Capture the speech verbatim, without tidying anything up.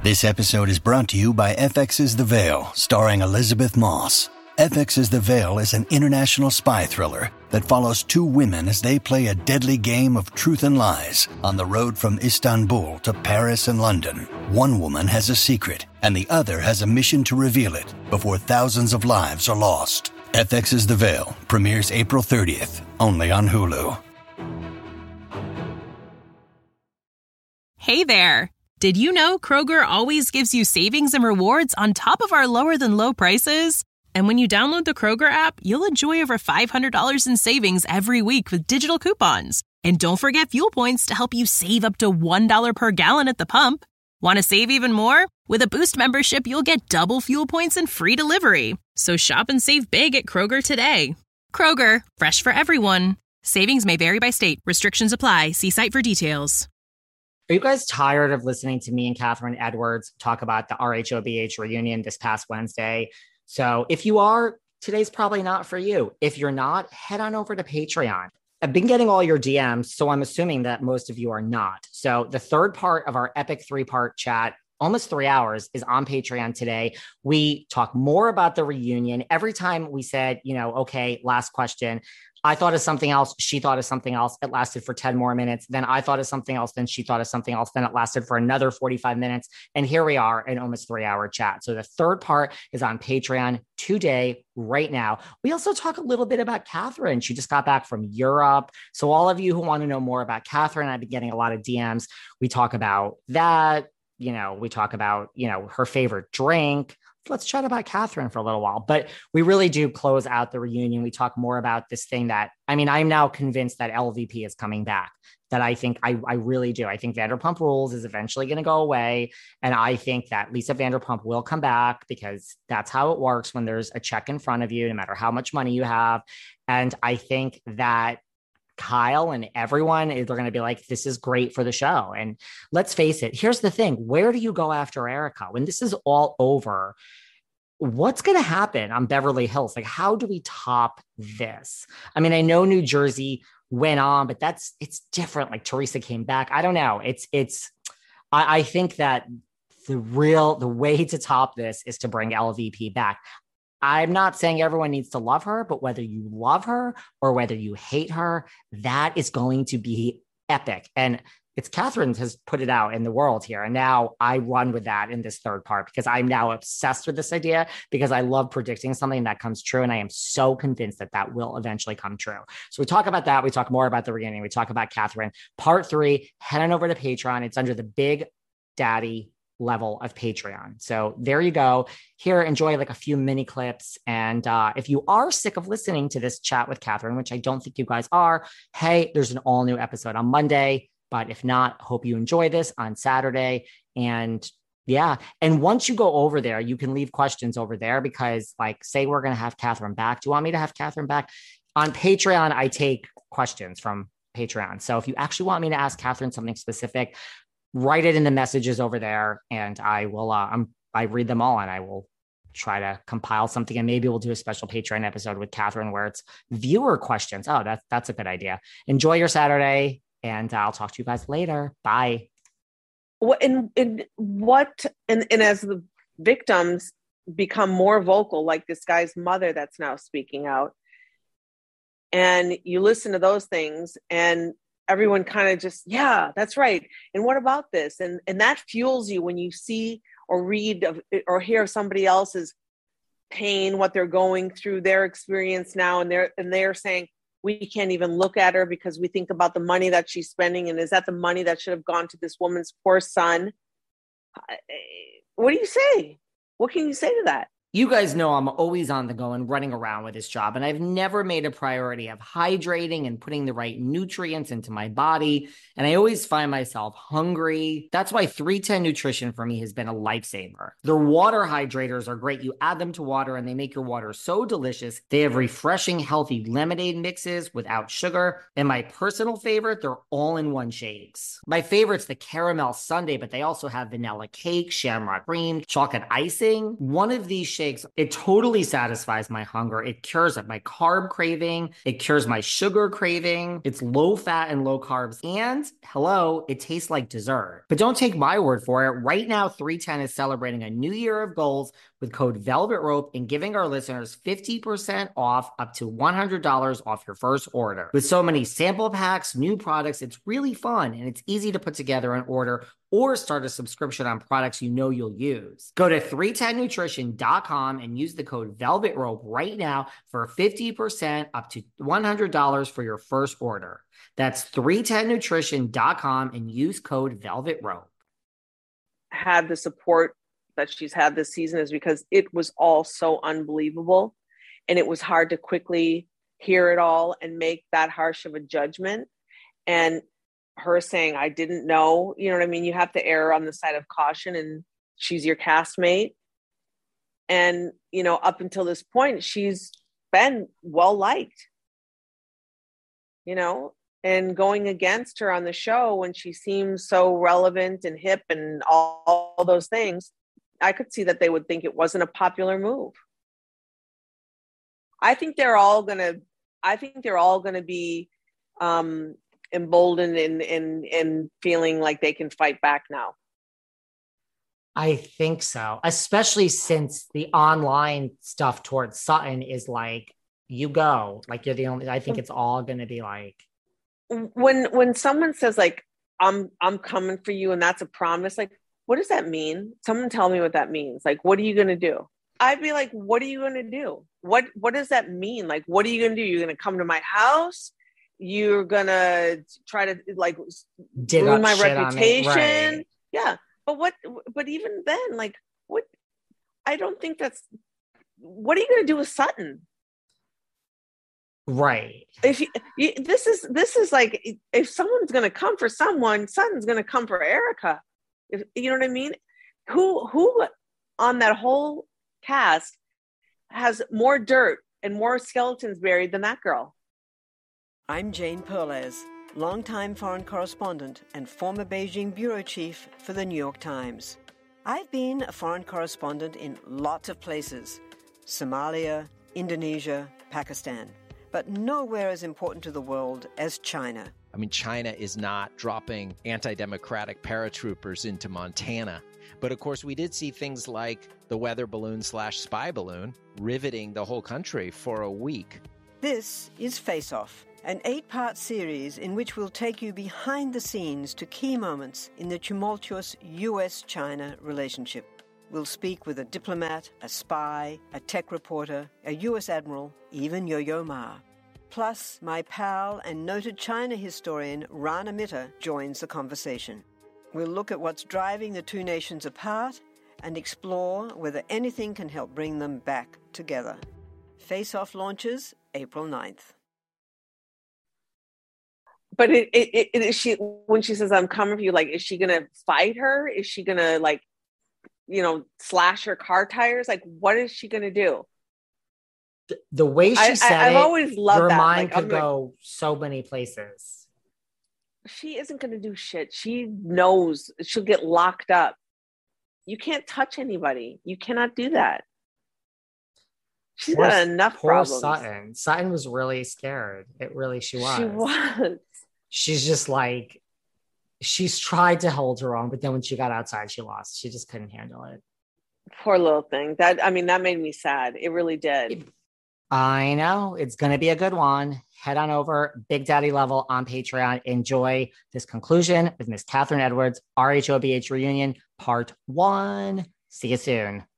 This episode is brought to you by F X's The Veil, starring Elizabeth Moss. F X's The Veil is an international spy thriller that follows two women as they play a deadly game of truth and lies on the road from Istanbul to Paris and London. One woman has a secret, and the other has a mission to reveal it before thousands of lives are lost. F X's The Veil premieres April thirtieth, only on Hulu. Hey there! Did you know Kroger always gives you savings and rewards on top of our lower-than-low prices? And when you download the Kroger app, you'll enjoy over five hundred dollars in savings every week with digital coupons. And don't forget fuel points to help you save up to one dollar per gallon at the pump. Want to save even more? With a Boost membership, you'll get double fuel points and free delivery. So shop and save big at Kroger today. Kroger, fresh for everyone. Savings may vary by state. Restrictions apply. See site for details. Are you guys tired of listening to me and Catherine Edwards talk about the R H O B H reunion this past Wednesday? So if you are, today's probably not for you. If you're not, head on over to Patreon. I've been getting all your D Ms, so I'm assuming that most of you are not. So the third part of our epic three-part chat, almost three hours, is on Patreon today. We talk more about the reunion. Every time we said, you know, okay, last question, I thought of something else. She thought of something else. It lasted for ten more minutes. Then I thought of something else. Then she thought of something else. Then it lasted for another forty-five minutes. And here we are, an almost three hour chat. So the third part is on Patreon today, right now. We also talk a little bit about Catherine. She just got back from Europe. So all of you who want to know more about Catherine, I've been getting a lot of D Ms. We talk about that. You know, we talk about, you know, her favorite drink. Let's chat about Catherine for a little while, but we really do close out the reunion. We talk more about this thing that, I mean, I'm now convinced that L V P is coming back, that I think I, I really do. I think Vanderpump Rules is eventually going to go away. And I think that Lisa Vanderpump will come back because that's how it works when there's a check in front of you, no matter how much money you have. And I think that Kyle and everyone, they're going to be like, this is great for the show. And let's face it, here's the thing. Where do you go after Erica? When this is all over, what's going to happen on Beverly Hills? Like, how do we top this? I mean, I know New Jersey went on, but that's, it's different. Like Teresa came back. I don't know. It's, it's, I, I think that the real, the way to top this is to bring L V P back. I'm not saying everyone needs to love her, but whether you love her or whether you hate her, that is going to be epic. And it's Catherine has put it out in the world here. And now I run with that in this third part because I'm now obsessed with this idea because I love predicting something that comes true. And I am so convinced that that will eventually come true. So we talk about that. We talk more about the reunion. We talk about Catherine. Part three, head on over to Patreon. It's under the Big Daddy level of Patreon. So there you go. Here, enjoy like a few mini clips. And uh, if you are sick of listening to this chat with Catherine, which I don't think you guys are, hey, there's an all new episode on Monday. But if not, hope you enjoy this on Saturday. And yeah. And once you go over there, you can leave questions over there because like, say we're going to have Catherine back. Do you want me to have Catherine back? On Patreon, I take questions from Patreon. So if you actually want me to ask Catherine something specific, write it in the messages over there and I will, uh, I'm, I read them all and I will try to compile something and maybe we'll do a special Patreon episode with Catherine where it's viewer questions. Oh, that's, that's a good idea. Enjoy your Saturday and I'll talk to you guys later. Bye. What and, and what and, and as the victims become more vocal, like this guy's mother that's now speaking out, and you listen to those things and everyone kind of just, yeah, that's right. And what about this? And and that fuels you when you see or read of, or hear somebody else's pain, what they're going through, their experience now, and they're and they're saying, we can't even look at her because we think about the money that she's spending. And is that the money that should have gone to this woman's poor son? What do you say? What can you say to that? You guys know I'm always on the go and running around with this job, and I've never made a priority of hydrating and putting the right nutrients into my body, and I always find myself hungry. That's why three ten Nutrition for me has been a lifesaver. Their water hydrators are great. You add them to water, and they make your water so delicious. They have refreshing, healthy lemonade mixes without sugar, and my personal favorite, they're all-in-one shakes. My favorite's the caramel sundae, but they also have vanilla cake, shamrock cream, chocolate icing. One of these shakes shakes, it totally satisfies my hunger. It cures my carb craving. It cures my sugar craving. It's low fat and low carbs. And hello, it tastes like dessert. But don't take my word for it. Right now, three ten is celebrating a new year of goals with code Velvet Rope and giving our listeners fifty percent off up to one hundred dollars off your first order. With so many sample packs, new products, it's really fun and it's easy to put together an order or start a subscription on products you know you'll use. Go to three ten nutrition dot com and use the code Velvet Rope right now for fifty percent up to one hundred dollars for your first order. That's three ten nutrition dot com and use code Velvet Rope. Had the support that she's had this season is because it was all so unbelievable, and it was hard to quickly hear it all and make that harsh of a judgment. And her saying, I didn't know, you know what I mean? You have to err on the side of caution, and she's your castmate. And, you know, up until this point, she's been well liked, you know, and going against her on the show when she seems so relevant and hip and all, all those things, I could see that they would think it wasn't a popular move. I think they're all going to, I think they're all going to be um, emboldened and, and, and feeling like they can fight back now. I think so, especially since the online stuff towards Sutton is like, you go, like you're the only, I think it's all going to be like. When, when someone says like, I'm, I'm coming for you, and that's a promise, like, what does that mean? Someone tell me what that means. Like, what are you going to do? I'd be like, what are you going to do? What, what does that mean? Like, what are you going to do? You're going to come to my house? You're going to try to like Dig ruin my reputation? Right. Yeah. But what, but even then, like, what, I don't think that's, what are you going to do with Sutton? Right. If you, you, this is, this is like, if someone's going to come for someone, Sutton's going to come for Erica. If, you know what I mean? Who, who on that whole cast has more dirt and more skeletons buried than that girl? I'm Jane Perlez, longtime foreign correspondent and former Beijing bureau chief for the New York Times. I've been a foreign correspondent in lots of places: Somalia, Indonesia, Pakistan, but nowhere as important to the world as China. I mean, China is not dropping anti-democratic paratroopers into Montana. But of course, we did see things like the weather balloon slash spy balloon riveting the whole country for a week. This is Face Off, an eight-part series in which we'll take you behind the scenes to key moments in the tumultuous U S China relationship. We'll speak with a diplomat, a spy, a tech reporter, a U S admiral, even Yo-Yo Ma. Plus, my pal and noted China historian Rana Mitter joins the conversation. We'll look at what's driving the two nations apart and explore whether anything can help bring them back together. Face Off launches April ninth. But it, it, it, is she, when she says, I'm coming for you, like, is she going to fight her? Is she going to, like, you know, slash her car tires? Like, what is she going to do? The, the way she I, said I, I've it, always loved your that. mind like, could I'm go like, so many places. She isn't going to do shit. She knows she'll get locked up. You can't touch anybody. You cannot do that. She's Poor, got enough poor problems. Sutton. Sutton was really scared. It really, she was. She was. She's just like, she's tried to hold her own, but then when she got outside, she lost. She just couldn't handle it. Poor little thing. That, I mean, that made me sad. It really did. I know. It's going to be a good one. Head on over, Big Daddy Level on Patreon. Enjoy this conclusion with Miss Catherine Edwards, R H O B H Reunion, Part One. See you soon.